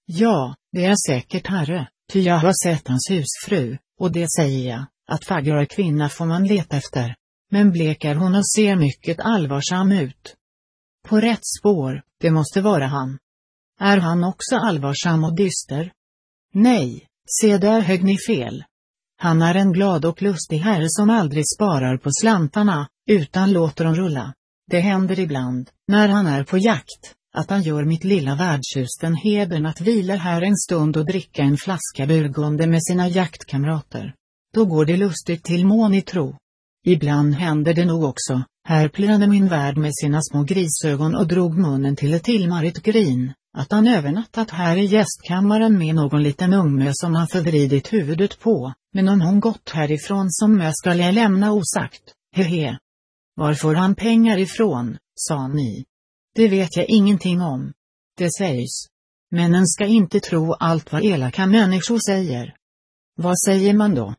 Ja, det är säkert herre, ty jag har sett hans husfru, och det säger jag, att fagrare kvinna får man leta efter. Men blekar hon och ser mycket allvarsam ut. På rätt spår, det måste vara han. Är han också allvarsam och dyster? Nej, se där högg ni fel. Han är en glad och lustig herre som aldrig sparar på slantarna, utan låter dem rulla. Det händer ibland, när han är på jakt, att han gör mitt lilla värdshus den hedern att vila här en stund och dricka en flaska burgundy med sina jaktkamrater. Då går det lustigt till mån i tro. Ibland händer det nog också, här plirade min värd med sina små grisögon och drog munnen till ett tillmarigt grin, att han övernattat här i gästkammaren med någon liten ungmö som han förvridit huvudet på, men om hon gått härifrån som mö skall jag lämna osagt, hehe. Var får han pengar ifrån, sa ni? Det vet jag ingenting om. Det sägs. Männen ska inte tro allt vad elaka människor säger. Vad säger man då?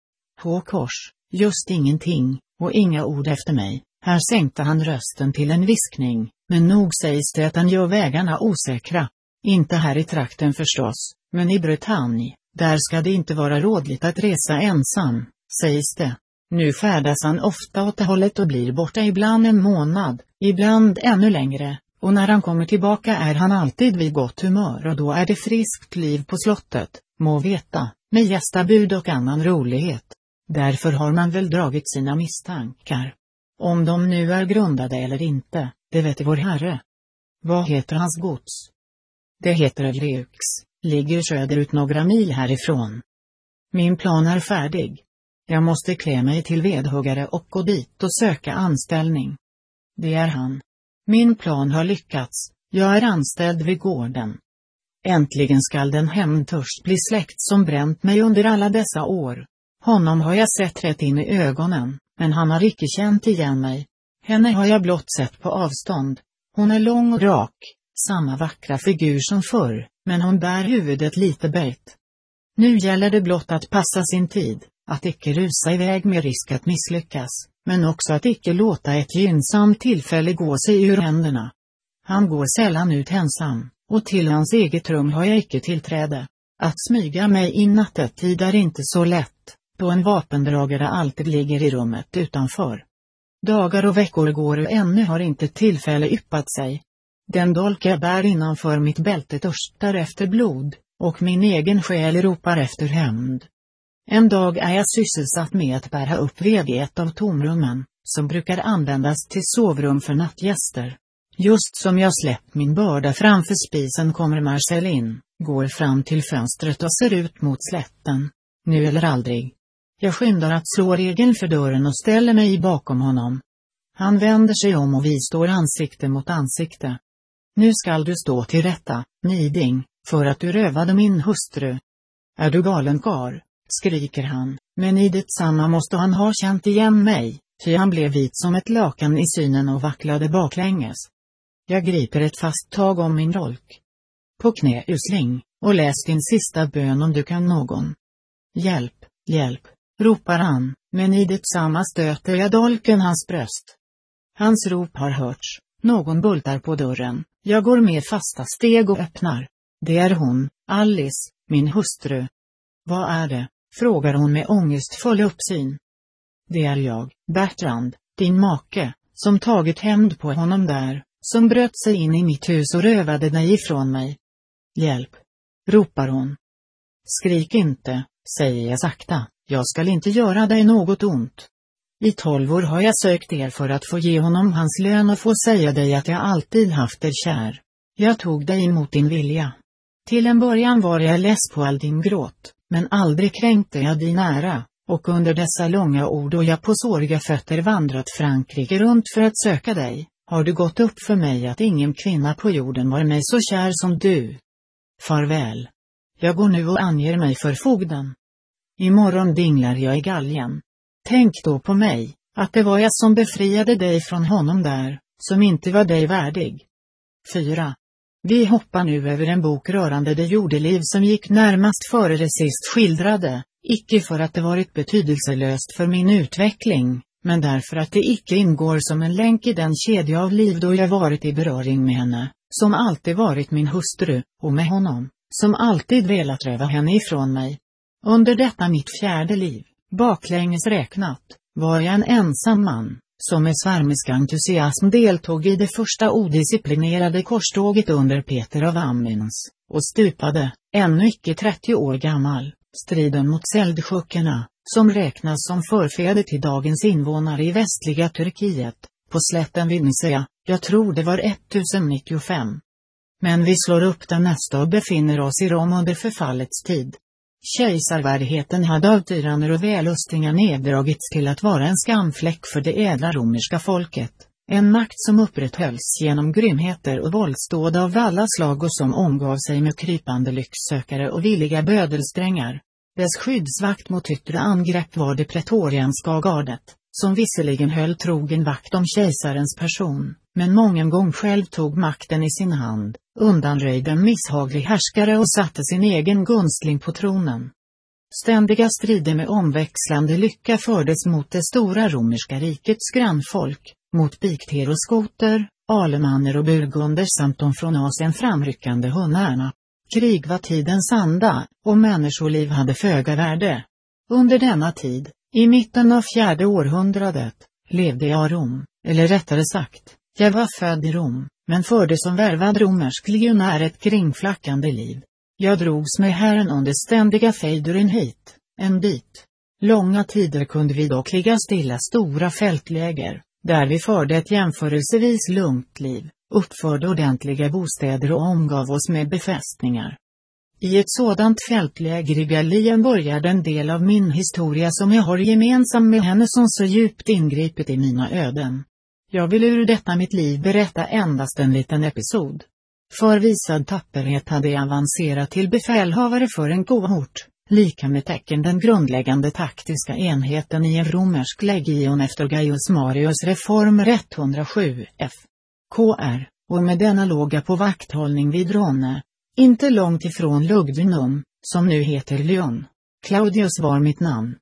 På kors, just ingenting, och inga ord efter mig. Här sänkte han rösten till en viskning, men nog sägs det att han gör vägarna osäkra. Inte här i trakten förstås, men i Bretagne, där ska det inte vara rådligt att resa ensam, sägs det. Nu färdas han ofta åt det hållet och blir borta ibland en månad, ibland ännu längre, och när han kommer tillbaka är han alltid vid gott humör och då är det friskt liv på slottet, må veta, med gästabud och annan rolighet. Därför har man väl dragit sina misstankar. Om de nu är grundade eller inte, det vet vår herre. Vad heter hans gods? Det heter Leux, ligger söderut några mil härifrån. Min plan är färdig. Jag måste klä mig till vedhuggare och gå dit och söka anställning. Det är han. Min plan har lyckats, jag är anställd vid gården. Äntligen skall den hämndtörst bli släckt som bränt mig under alla dessa år. Honom har jag sett rätt in i ögonen, men han har icke känt igen mig. Henne har jag blott sett på avstånd. Hon är lång och rak, samma vackra figur som förr, men hon bär huvudet lite böjt. Nu gäller det blott att passa sin tid, att icke rusa iväg med risk att misslyckas, men också att icke låta ett gynnsamt tillfälle gå sig ur händerna. Han går sällan ut ensam, och till hans eget rum har jag icke tillträde. Att smyga mig in nattetid är inte så lätt, då en vapendragare alltid ligger i rummet utanför. Dagar och veckor går och ännu har inte tillfälle yppat sig. Den dolk jag bär innanför mitt bälte törstar efter blod, och min egen själ ropar efter hämnd. En dag är jag sysselsatt med att bära upp ved i ett av tomrummen, som brukar användas till sovrum för nattgäster. Just som jag släppt min börda framför spisen kommer Marcel in, går fram till fönstret och ser ut mot slätten. Nu eller aldrig. Jag skyndar att slå regeln för dörren och ställer mig bakom honom. Han vänder sig om och vi står ansikte mot ansikte. Nu skall du stå till rätta, Niding, för att du rövade min hustru. Är du galen karl? Skriker han, men i detsamma måste han ha känt igen mig, ty han blev vit som ett lakan i synen och vacklade baklänges. Jag griper ett fast tag om min dolk. På knä usling, och läs din sista bön om du kan någon. Hjälp, hjälp, ropar han, men i detsamma stöter jag dolken hans bröst. Hans rop har hörts, någon bultar på dörren, jag går med fasta steg och öppnar. Det är hon, Alice, min hustru. Vad är det? Frågar hon med ångestfull uppsyn. Det är jag, Bertrand, din make, som tagit hämnd på honom där, som bröt sig in i mitt hus och rövade dig ifrån mig. Hjälp, ropar hon. Skrik inte, säger jag sakta, jag skall inte göra dig något ont. I 12 år har jag sökt er för att få ge honom hans lön och få säga dig att jag alltid haft er kär. Jag tog dig emot din vilja. Till en början var jag less på all din gråt, men aldrig kränkte jag din ära, och under dessa långa ord och jag på såriga fötter vandrat Frankrike runt för att söka dig, har du gått upp för mig att ingen kvinna på jorden var mig så kär som du. Farväl. Jag går nu och anger mig för fogden. Imorgon dinglar jag i galgen. Tänk då på mig, att det var jag som befriade dig från honom där, som inte var dig värdig. 4. Vi hoppar nu över en bok rörande det jordeliv som gick närmast före det sist skildrade, icke för att det varit betydelselöst för min utveckling, men därför att det icke ingår som en länk i den kedja av liv då jag varit i beröring med henne, som alltid varit min hustru, och med honom, som alltid velat röva henne ifrån mig. Under detta mitt 4:e liv, baklänges räknat, var jag en ensam man, som med svärmisk entusiasm deltog i det första odisciplinerade korståget under Peter av Amins, och stupade, ännu icke 30 år gammal, striden mot seldsjukerna, som räknas som förfäder till dagens invånare i västliga Turkiet, på slätten vid Nicaea, jag tror det var 1095. Men vi slår upp den nästa och befinner oss i Rom under förfallets tid. Kejsarvärdigheten hade av tyranner och välustingar neddragits till att vara en skamfläck för det ädla romerska folket, en makt som upprätthölls genom grymheter och våldsdåd av alla slag och som omgav sig med krypande lycksökare och villiga bödelsträngar. Dess skyddsvakt mot yttre angrepp var det pretorianska gardet, som visserligen höll trogen vakt om kejsarens person, men mången gång själv tog makten i sin hand, undanröjde en misshaglig härskare och satte sin egen gunstling på tronen. Ständiga strider med omväxlande lycka fördes mot det stora romerska rikets grannfolk, mot bikter och skoter, alemanner och burgunder samt de från Asien framryckande hunnarna. Krig var tidens anda, och människoliv hade föga värde. Under denna tid, i mitten av 4:e århundradet, levde jag i Rom, eller rättare sagt, jag var född i Rom, men förde som värvad romersk legionär ett kringflackande liv. Jag drogs med Herren under ständiga fejduren hit, en dit. Långa tider kunde vi dock ligga stilla stora fältläger, där vi förde ett jämförelsevis lugnt liv, uppförde ordentliga bostäder och omgav oss med befästningar. I ett sådant fältläger i Gallien började en del av min historia som jag har gemensam med henne som så djupt ingripit i mina öden. Jag vill ur detta mitt liv berätta endast en liten episod. För visad tapperhet hade jag avancerat till befälhavare för en kohort, lika med tecken den grundläggande taktiska enheten i en romersk legion efter Gaius Marius reformer 107 f. Kr, och med denna låg jag på vakthållning vid Ronne, inte långt ifrån Lugdunum, som nu heter Lyon. Claudius var mitt namn.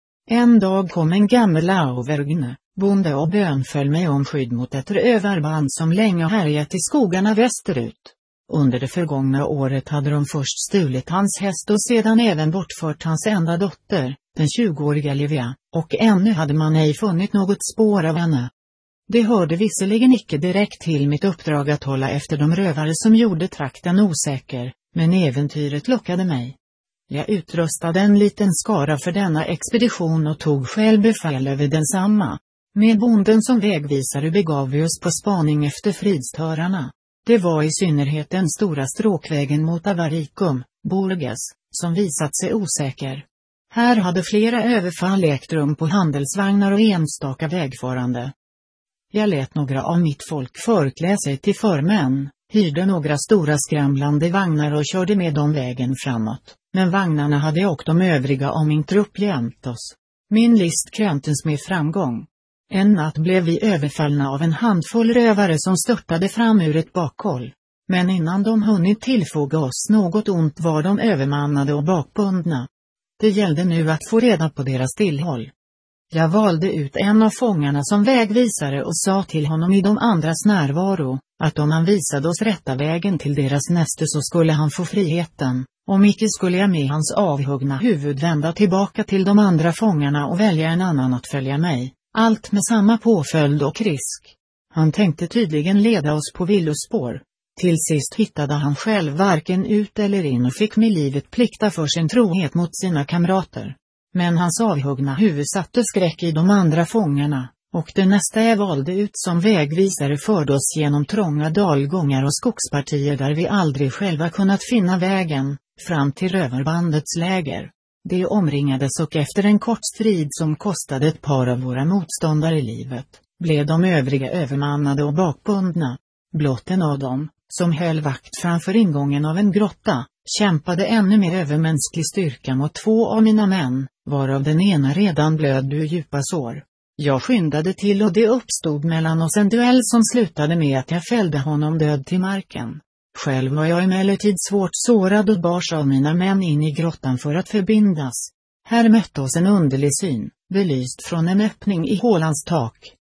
En dag kom en gammal Auvergne, bonde och bönföll mig om skydd mot ett rövarband som länge härjat i skogarna västerut. Under det förgångna året hade de först stulit hans häst och sedan även bortfört hans enda dotter, den 20-åriga Livia, och ännu hade man ej funnit något spår av henne. Det hörde visserligen icke direkt till mitt uppdrag att hålla efter de rövare som gjorde trakten osäker, men äventyret lockade mig. Jag utrustade en liten skara för denna expedition och tog själv befäl över densamma. Med bonden som vägvisare begav vi oss på spaning efter fridstörarna. Det var i synnerhet den stora stråkvägen mot Avaricum, Bourges, som visat sig osäker. Här hade flera överfall ägt rum på handelsvagnar och enstaka vägfarande. Jag lät några av mitt folk förklä sig till förmän, hyrde några stora skramlande vagnar och körde med dem vägen framåt, men vagnarna hade och de övriga om min trupp jämt oss. Min list kröntes med framgång. En natt blev vi överfallna av en handfull rövare som störtade fram ur ett bakhåll. Men innan de hunnit tillfoga oss något ont var de övermannade och bakbundna. Det gällde nu att få reda på deras tillhåll. Jag valde ut en av fångarna som vägvisare och sa till honom i de andras närvaro, att om han visade oss rätta vägen till deras näste så skulle han få friheten, om icke skulle jag med hans avhuggna huvud vända tillbaka till de andra fångarna och välja en annan att följa mig, allt med samma påföljd och risk. Han tänkte tydligen leda oss på villospår. Till sist hittade han själv varken ut eller in och fick med livet plikta för sin trohet mot sina kamrater. Men hans avhuggna huvud satte skräck i de andra fångarna, och det nästa jag valde ut som vägvisare förde oss genom trånga dalgångar och skogspartier där vi aldrig själva kunnat finna vägen, fram till rövarbandets läger. Det omringades och efter en kort strid som kostade ett par av våra motståndare livet, blev de övriga övermannade och bakbundna. Blott en av dem, som höll vakt framför ingången av en grotta, kämpade ännu med övermänsklig styrka mot 2 av mina män, varav den ena redan blödde ur djupa sår. Jag skyndade till och det uppstod mellan oss en duell som slutade med att jag fällde honom död till marken. Själv var jag emellertid svårt sårad och bars av mina män in i grottan för att förbindas. Här mötte oss en underlig syn, belyst från en öppning i hålans tak.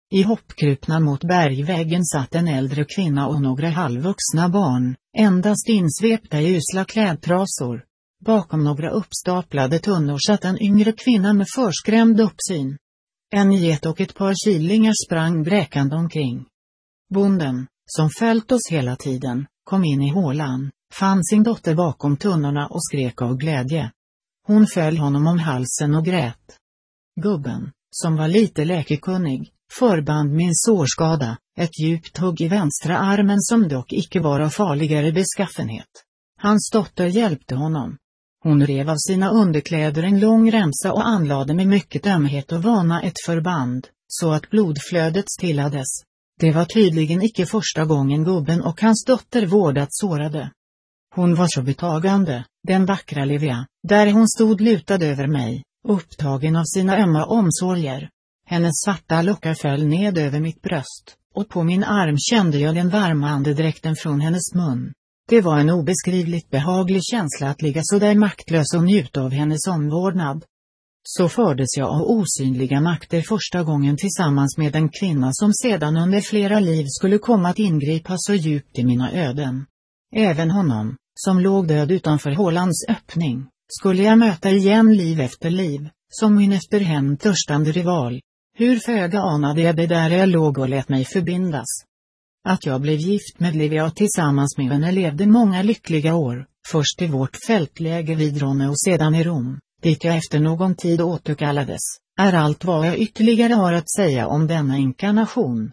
Ihopkrupna mot bergväggen satt en äldre kvinna och några halvvuxna barn, endast insvepta i usla klädtrasor. Bakom några uppstaplade tunnor satt en yngre kvinna med förskrämd uppsyn. En get och ett par killingar sprang bräkande omkring. Bonden, som följt oss hela tiden, kom in i hålan, fann sin dotter bakom tunnorna och skrek av glädje. Hon föll honom om halsen och grät. Gubben, som var lite läkekunnig, förband min sårskada, ett djupt hugg i vänstra armen som dock icke var av farligare beskaffenhet. Hans dotter hjälpte honom. Hon rev av sina underkläder en lång remsa och anlade med mycket ömhet och vana ett förband, så att blodflödet stillades. Det var tydligen icke första gången gubben och hans dotter vårdat sårade. Hon var så betagande, den vackra Livia, där hon stod lutad över mig, upptagen av sina ömma omsorger. Hennes svarta lockar föll ned över mitt bröst, och på min arm kände jag den varma andedräkten från hennes mun. Det var en obeskrivligt behaglig känsla att ligga så där maktlös och njuta av hennes omvårdnad. Så fördes jag av osynliga makter första gången tillsammans med en kvinna som sedan under flera liv skulle komma att ingripa så djupt i mina öden. Även honom, som låg död utanför hålans öppning, skulle jag möta igen liv efter liv, som min efter hämnd törstande rival. Hur föga anade jag det där jag låg och lät mig förbindas. Att jag blev gift med Livia och tillsammans med henne levde många lyckliga år, först i vårt fältläger vid Ronne och sedan i Rom, dit jag efter någon tid återkallades, är allt vad jag ytterligare har att säga om denna inkarnation.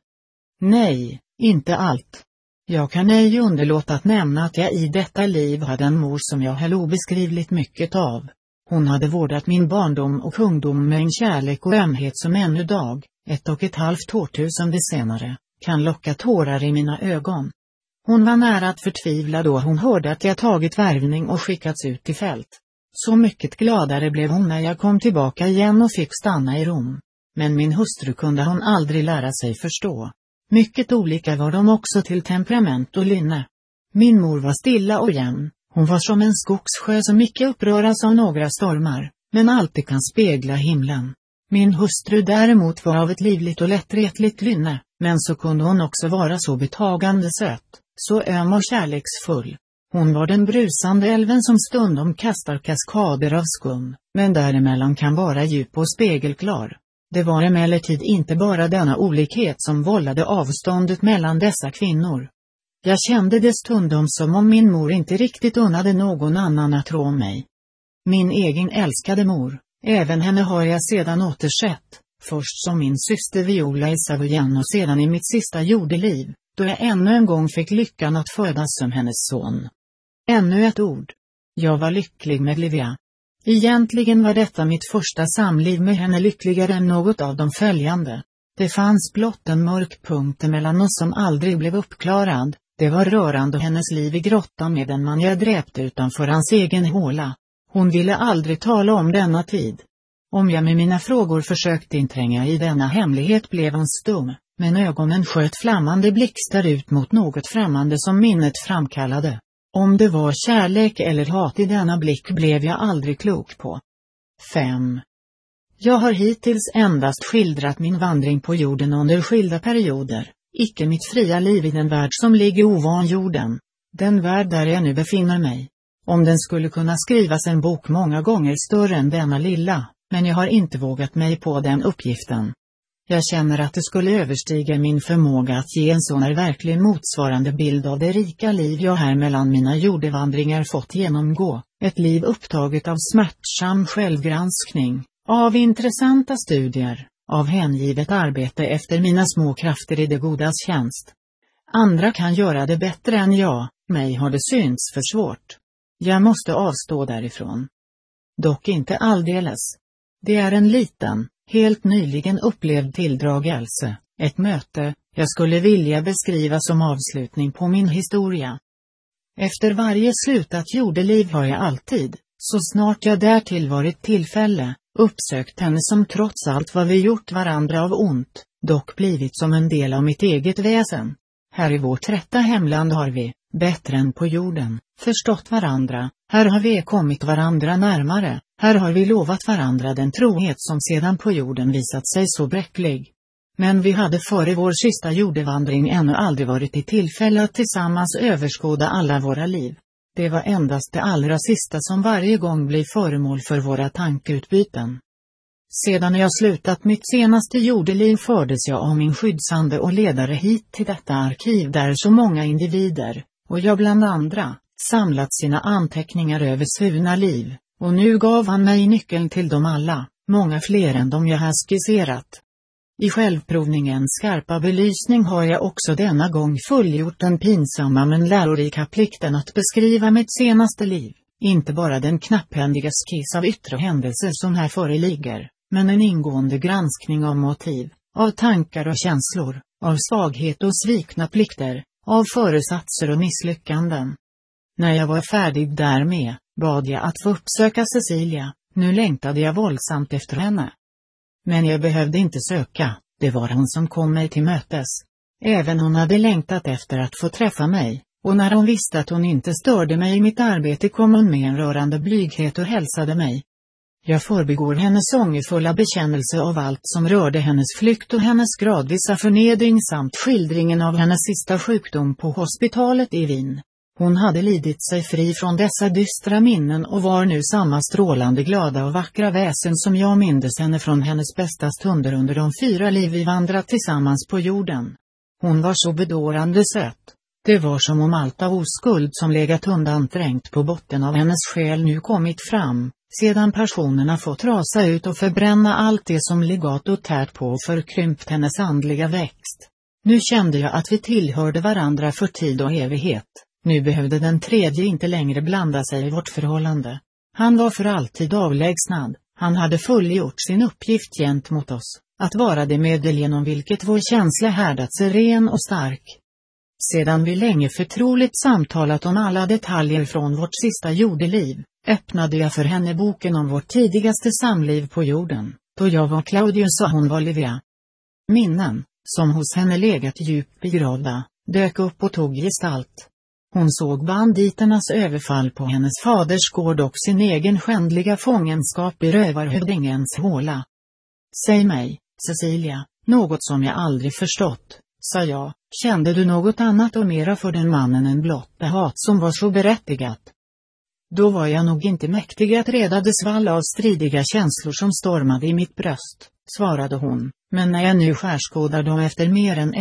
Nej, inte allt. Jag kan ej underlåta att nämna att jag i detta liv hade en mor som jag höll obeskrivligt mycket av. Hon hade vårdat min barndom och ungdom med en kärlek och ömhet som ännu dag, 1,5 årtusende senare, kan locka tårar i mina ögon. Hon var nära att förtvivla då hon hörde att jag tagit värvning och skickats ut i fält. Så mycket gladare blev hon när jag kom tillbaka igen och fick stanna i Rom. Men min hustru kunde hon aldrig lära sig förstå. Mycket olika var de också till temperament och lynne. Min mor var stilla och jämn, hon var som en skogssjö som icke uppröras av några stormar, men alltid kan spegla himlen. Min hustru däremot var av ett livligt och lättretligt lynne, men så kunde hon också vara så betagande söt, så öm och kärleksfull. Hon var den brusande älven som stundom kastar kaskader av skum, men däremellan kan vara djup och spegelklar. Det var emellertid inte bara denna olikhet som vållade avståndet mellan dessa kvinnor. Jag kände det stundom som om min mor inte riktigt unnade någon annan att rå mig. Min egen älskade mor, även henne har jag sedan återsett, först som min syster Viola i Savoyen och sedan i mitt sista jordeliv, då jag ännu en gång fick lyckan att födas som hennes son. Ännu ett ord. Jag var lycklig med Livia. Egentligen var detta mitt första samliv med henne lyckligare än något av de följande. Det fanns blott en mörk punkt mellan oss som aldrig blev uppklarad. Det var rörande hennes liv i grottan med den man jag dräpte utanför hans egen håla. Hon ville aldrig tala om denna tid. Om jag med mina frågor försökte intränga i denna hemlighet blev hon stum, men ögonen sköt flammande blixtar ut mot något främmande som minnet framkallade. Om det var kärlek eller hat i denna blick blev jag aldrig klok på. 5. Jag har hittills endast skildrat min vandring på jorden under skilda perioder, icke mitt fria liv i den värld som ligger ovan jorden, den värld där jag nu befinner mig. Om den skulle kunna skrivas en bok många gånger större än denna lilla, men jag har inte vågat mig på den uppgiften. Jag känner att det skulle överstiga min förmåga att ge en sån verklig motsvarande bild av det rika liv jag här mellan mina jordevandringar fått genomgå, ett liv upptaget av smärtsam självgranskning, av intressanta studier, av hängivet arbete efter mina små krafter i det godas tjänst. Andra kan göra det bättre än jag, mig har det synts för svårt. Jag måste avstå därifrån. Dock inte alldeles. Det är en liten, helt nyligen upplevd tilldragelse, ett möte, jag skulle vilja beskriva som avslutning på min historia. Efter varje slutat jordeliv har jag alltid, så snart jag därtill varit tillfälle, uppsökt henne som trots allt vad vi gjort varandra av ont, dock blivit som en del av mitt eget väsen. Här i vårt rätta hemland har vi, bättre än på jorden, förstått varandra, här har vi kommit varandra närmare, här har vi lovat varandra den trohet som sedan på jorden visat sig så bräcklig. Men vi hade före vår sista jordevandring ännu aldrig varit i tillfälle att tillsammans överskåda alla våra liv. Det var endast det allra sista som varje gång blir föremål för våra tankeutbyten. Sedan jag slutat mitt senaste jordeliv fördes jag av min skyddsande och ledare hit till detta arkiv där så många individer, och jag bland andra, samlat sina anteckningar över svurna liv, och nu gav han mig nyckeln till dem alla, många fler än de jag har skisserat. I självprovningens skarpa belysning har jag också denna gång fullgjort den pinsamma men lärorika plikten att beskriva mitt senaste liv, inte bara den knapphändiga skiss av yttre händelser som här föreligger, men en ingående granskning av motiv, av tankar och känslor, av svaghet och svikna plikter, av föresatser och misslyckanden. När jag var färdig därmed, bad jag att få uppsöka Cecilia, nu längtade jag våldsamt efter henne. Men jag behövde inte söka, det var hon som kom mig till mötes. Även hon hade längtat efter att få träffa mig, och när hon visste att hon inte störde mig i mitt arbete kom hon med en rörande blyghet och hälsade mig. Jag förbigår hennes ångerfulla bekännelse av allt som rörde hennes flykt och hennes gradvisa förnedring samt skildringen av hennes sista sjukdom på hospitalet i Wien. Hon hade lidit sig fri från dessa dystra minnen och var nu samma strålande glada och vackra väsen som jag mindes henne från hennes bästa stunder under de 4 liv vi vandrat tillsammans på jorden. Hon var så bedårande söt. Det var som om allt av oskuld som legat undanträngt på botten av hennes själ nu kommit fram, sedan passionerna fått rasa ut och förbränna allt det som legat och tärt på och förkrympt hennes andliga växt. Nu kände jag att vi tillhörde varandra för tid och evighet. Nu behövde den tredje inte längre blanda sig i vårt förhållande. Han var för alltid avlägsnad, han hade fullgjort sin uppgift gentemot oss, att vara det medel genom vilket vår känsla härdats ren och stark. Sedan vi länge förtroligt samtalat om alla detaljer från vårt sista jordeliv, öppnade jag för henne boken om vårt tidigaste samliv på jorden, då jag var Claudius och hon var Livia. Minnen, som hos henne legat djupt begravda, dök upp och tog gestalt. Hon såg banditernas överfall på hennes faders gård och sin egen skändliga fångenskap i rövarhövdingens håla. Säg mig, Cecilia, något som jag aldrig förstått, sa jag, kände du något annat och mera för den mannen än blott det hat som var så berättigat? Då var jag nog inte mäktig att reda det svall av stridiga känslor som stormade i mitt bröst, svarade hon, men när jag nu skärskådar dem efter mer än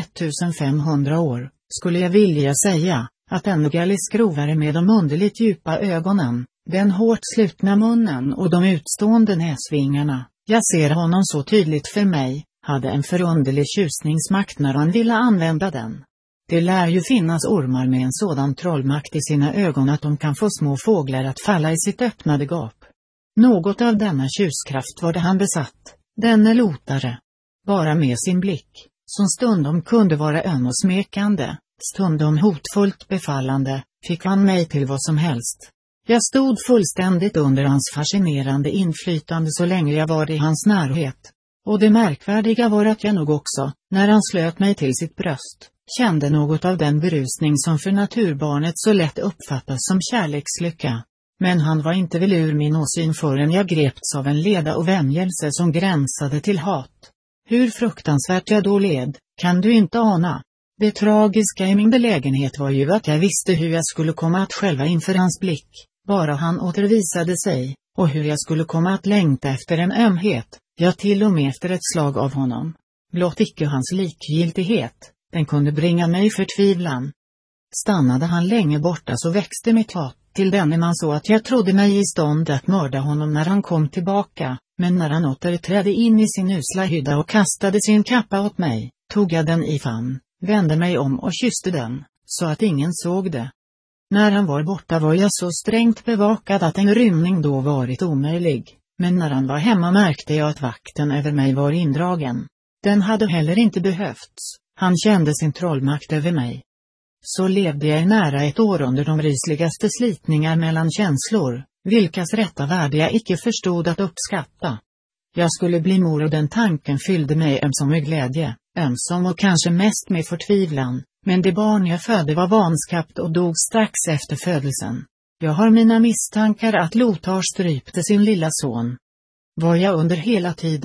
1500 år, skulle jag vilja säga att en galisskrovare med de underligt djupa ögonen, den hårt slutna munnen och de utstående näsvingarna, jag ser honom så tydligt för mig, hade en förunderlig tjusningsmakt när han ville använda den. Det lär ju finnas ormar med en sådan trollmakt i sina ögon att de kan få små fåglar att falla i sitt öppnade gap. Något av denna tjuskraft var det han besatt, denne lotare. Bara med sin blick, som stundom kunde vara öm och smekande, stundom hotfullt befallande, fick han mig till vad som helst. Jag stod fullständigt under hans fascinerande inflytande så länge jag var i hans närhet. Och det märkvärdiga var att jag nog också, när han slöt mig till sitt bröst, kände något av den berusning som för naturbarnet så lätt uppfattas som kärlekslycka. Men han var inte väl ur min åsyn förrän jag greps av en leda och vämjelse som gränsade till hat. Hur fruktansvärt jag då led, kan du inte ana. Det tragiska i min belägenhet var ju att jag visste hur jag skulle komma att själva inför hans blick, bara han återvisade sig, och hur jag skulle komma att längta efter en ömhet, ja till och med efter ett slag av honom. Blott icke hans likgiltighet, den kunde bringa mig förtvivlan. Stannade han länge borta så växte mitt hat till denne man så att jag trodde mig i stånd att mörda honom när han kom tillbaka, men när han återträdde in i sin usla hydda och kastade sin kappa åt mig, tog jag den i famn, vände mig om och kysste den, så att ingen såg det. När han var borta var jag så strängt bevakad att en rymning då varit omöjlig, men när han var hemma märkte jag att vakten över mig var indragen. Den hade heller inte behövts, han kände sin trollmakt över mig. Så levde jag i nära ett år under de rysligaste slitningar mellan känslor, vilkas rätta värde jag icke förstod att uppskatta. Jag skulle bli mor och den tanken fyllde mig ömsom med glädje, ömsom och kanske mest med förtvivlan, men det barn jag födde var vanskapt och dog strax efter födelsen. Jag har mina misstankar att Lothar strypte sin lilla son. Var jag under hela tiden,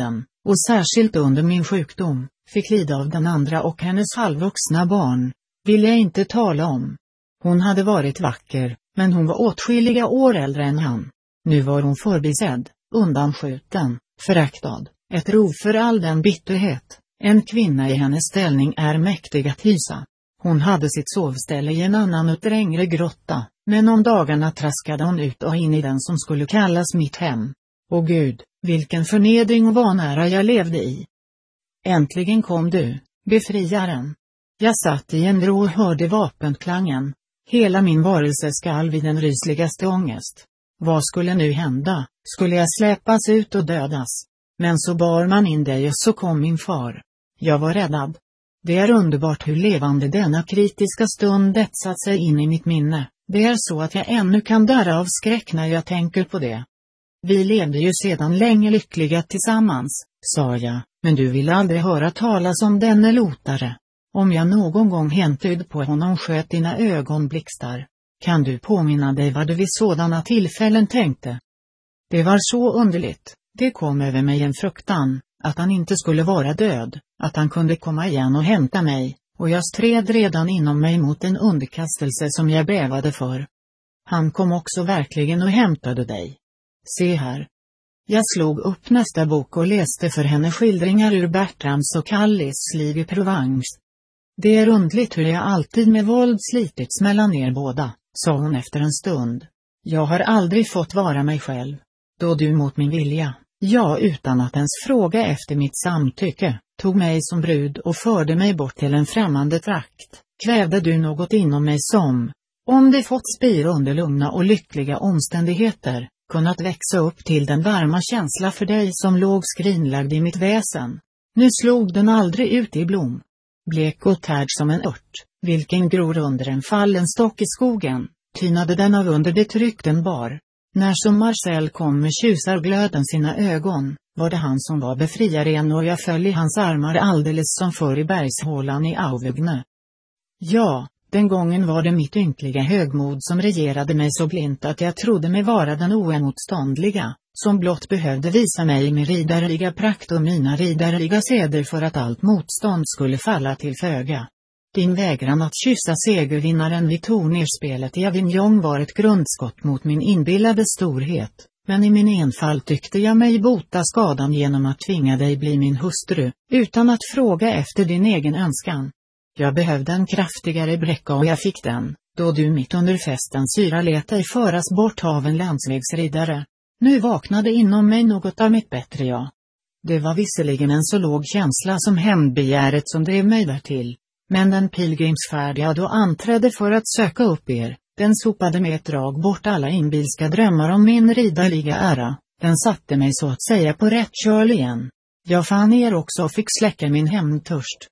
och särskilt under min sjukdom, fick lida av den andra och hennes halvvuxna barn, vill jag inte tala om. Hon hade varit vacker, men hon var åtskilliga år äldre än han. Nu var hon förbisedd, undanskjuten, föraktad, ett rov för all den bitterhet en kvinna i hennes ställning är mäktig att hysa. Hon hade sitt sovställe i en annan utlängre grotta, men om dagarna traskade hon ut och in i den som skulle kallas mitt hem. Och Gud, vilken förnedring och vanära jag levde i. Äntligen kom du, befriaren. Jag satt i en vrå och hörde vapenklangen. Hela min varelse skalv vid den rysligaste ångest. Vad skulle nu hända? Skulle jag släpas ut och dödas? Men så bar man in dig och så kom min far. Jag var räddad. Det är underbart hur levande denna kritiska stund etsat sig in i mitt minne. Det är så att jag ännu kan darra av skräck när jag tänker på det. Vi levde ju sedan länge lyckliga tillsammans, sa jag, men du ville aldrig höra talas om denne lotare. Om jag någon gång häntyd på honom sköt dina ögon blixtar. Kan du påminna dig vad du vid sådana tillfällen tänkte? Det var så underligt, det kom över mig en fruktan, att han inte skulle vara död, att han kunde komma igen och hämta mig, och jag stred redan inom mig mot en underkastelse som jag bävade för. Han kom också verkligen och hämtade dig. Se här. Jag slog upp nästa bok och läste för henne skildringar ur Bertrams och Callis liv i Provence. Det är undligt hur jag alltid med våld slitits mellan er båda, sa hon efter en stund. Jag har aldrig fått vara mig själv. Då du mot min vilja, ja utan att ens fråga efter mitt samtycke, tog mig som brud och förde mig bort till en främmande trakt, kvävde du något inom mig som, om det fått spira under lugna och lyckliga omständigheter, kunnat växa upp till den varma känsla för dig som låg skrinlagd i mitt väsen. Nu slog den aldrig ut i blom. Blek och tärd som en ört, vilken gror under en fallen stock i skogen, tynade den av under det tryck den bar. När som Marcel kom med tjusarglöden sina ögon, var det han som var befriaren och jag föll i hans armar alldeles som förr i bergshålan i Auvergne. Ja, den gången var det mitt ynkliga högmod som regerade mig så blint att jag trodde mig vara den oemotståndliga, som blott behövde visa mig med ridderliga prakt och mina ridderliga seder för att allt motstånd skulle falla till föga. Din vägran att kyssa segervinnaren vid turnerspelet i Avignon var ett grundskott mot min inbillade storhet, men i min enfald tyckte jag mig bota skadan genom att tvinga dig bli min hustru, utan att fråga efter din egen önskan. Jag behövde en kraftigare bräcka och jag fick den, då du mitt under festens yra lät dig föras bort av en landsvägsriddare. Nu vaknade inom mig något av mitt bättre jag. Det var visserligen en så låg känsla som hämndbegäret som drev mig därtill, men den pilgrimsfärd jag då anträdde för att söka upp er, den sopade med ett drag bort alla inbilska drömmar om min riddarliga ära, den satte mig så att säga på rätt köl igen. Jag fann er också och fick släcka min hämndtörst.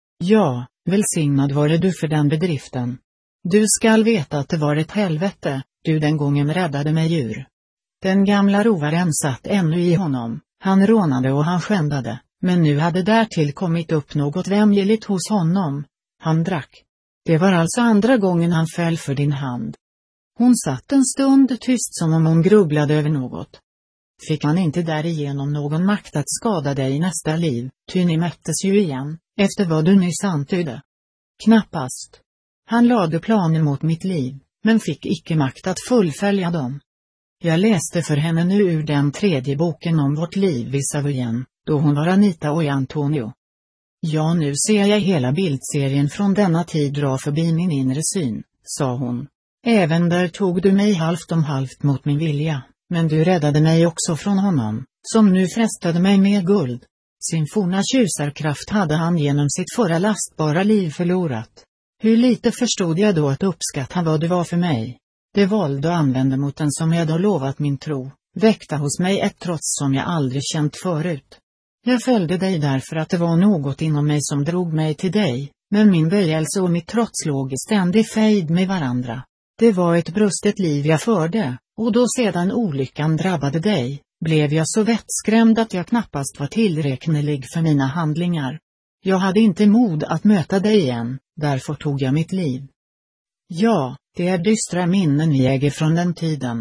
Ja, välsignad vare du för den bedriften. Du skall veta att det var ett helvete, du den gången räddade mig ur. Den gamla rovaren satt ännu i honom, han rånade och han skändade, men nu hade därtill kommit upp något vämjeligt hos honom. Han drack. Det var alltså andra gången han föll för din hand. Hon satt en stund tyst som om hon grubblade över något. Fick han inte därigenom någon makt att skada dig i nästa liv, ty ni möttes ju igen, efter vad du nyss antydde? Knappast. Han lade planer mot mitt liv, men fick icke makt att fullfölja dem. Jag läste för henne nu ur den tredje boken om vårt liv i Savoyen, då hon var Anita och Antonio. Ja, nu ser jag hela bildserien från denna tid dra förbi min inre syn, sa hon. Även där tog du mig halvt om halvt mot min vilja, men du räddade mig också från honom, som nu frestade mig med guld. Sin forna tjusarkraft hade han genom sitt förra lastbara liv förlorat. Hur lite förstod jag då att uppskatta vad du var för mig. Det våld du använde mot den som jag då lovat min tro, väckte hos mig ett trots som jag aldrig känt förut. Jag följde dig därför att det var något inom mig som drog mig till dig, men min böjelse och mitt trots låg i ständig fejd med varandra. Det var ett brustet liv jag förde, och då sedan olyckan drabbade dig, blev jag så vettskrämd att jag knappast var tillräknelig för mina handlingar. Jag hade inte mod att möta dig igen, därför tog jag mitt liv. Ja, det är dystra minnen ni äger från den tiden.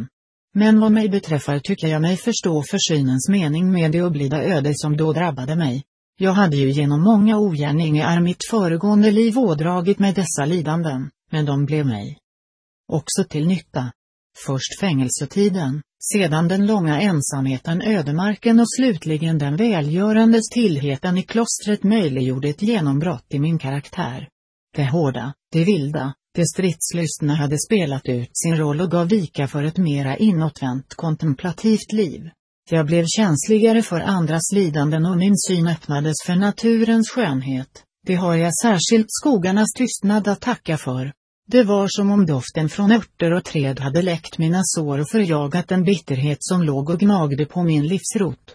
Men vad mig beträffar tycker jag mig förstå försynens mening med det oblida öde som då drabbade mig. Jag hade ju genom många ogärningar mitt föregående liv ådragit mig dessa lidanden, men de blev mig också till nytta. Först fängelsetiden, sedan den långa ensamheten, ödemarken och slutligen den välgörande stillheten i klostret möjliggjorde ett genombrott i min karaktär. Det hårda, det vilda, det stridslystna hade spelat ut sin roll och gav vika för ett mera inåtvänt kontemplativt liv. Jag blev känsligare för andras lidanden och min syn öppnades för naturens skönhet. Det har jag särskilt skogarnas tystnad att tacka för. Det var som om doften från örter och träd hade läkt mina sår och förjagat den bitterhet som låg och gnagde på min livsrot.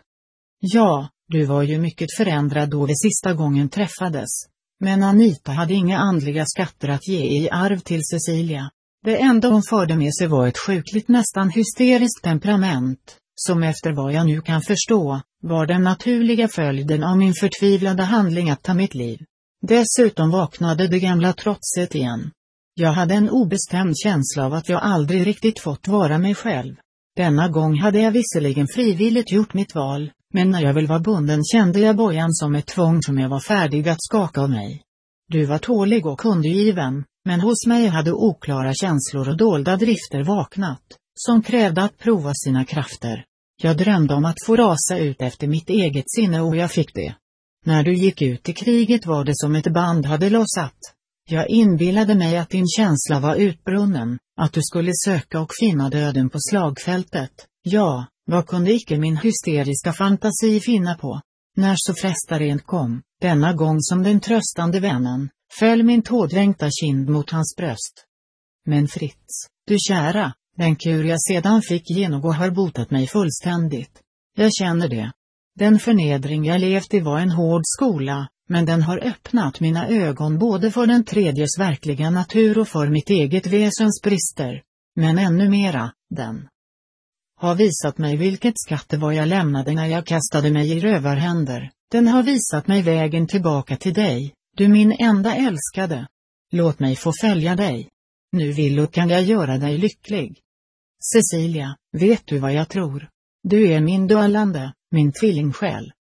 Ja, du var ju mycket förändrad då vi sista gången träffades. Men Anita hade inga andliga skatter att ge i arv till Cecilia. Det enda hon förde med sig var ett sjukligt, nästan hysteriskt temperament, som efter vad jag nu kan förstå, var den naturliga följden av min förtvivlade handling att ta mitt liv. Dessutom vaknade det gamla trotset igen. Jag hade en obestämd känsla av att jag aldrig riktigt fått vara mig själv. Denna gång hade jag visserligen frivilligt gjort mitt val, men när jag väl var bunden kände jag bojan som ett tvång som jag var färdig att skaka av mig. Du var tålig och kundegiven, men hos mig hade oklara känslor och dolda drifter vaknat, som krävde att prova sina krafter. Jag drömde om att få rasa ut efter mitt eget sinne och jag fick det. När du gick ut i kriget var det som ett band hade lossat. Jag inbillade mig att din känsla var utbrunnen, att du skulle söka och finna döden på slagfältet. Ja, vad kunde icke min hysteriska fantasi finna på? När så frestaren kom, denna gång som den tröstande vännen, föll min tårdränkta kind mot hans bröst. Men Fritz, du kära, den kur jag sedan fick genomgå har botat mig fullständigt. Jag känner det. Den förnedring jag levt i var en hård skola, men den har öppnat mina ögon både för den tredjes verkliga natur och för mitt eget väsens brister. Men ännu mera, den har visat mig vilket skatt det var jag lämnade när jag kastade mig i rövarhänder. Den har visat mig vägen tillbaka till dig, du min enda älskade. Låt mig få följa dig. Nu vill och kan jag göra dig lycklig. Cecilia, vet du vad jag tror? Du är min duallande, min tvillingsjäl.